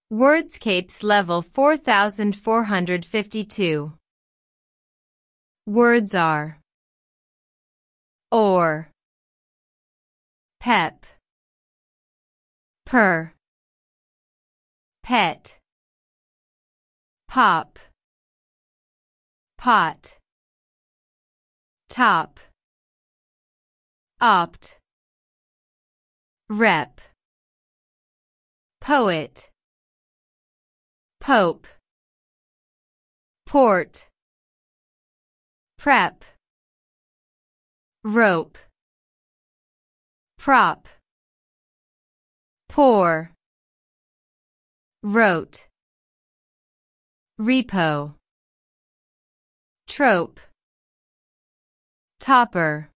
Wordscapes level 4452. Words are or, pep, per, pet, pop, pot, top, opt, rep, poet, pope, port, prep, rope, prop, pour, wrote, repo, trope, topper.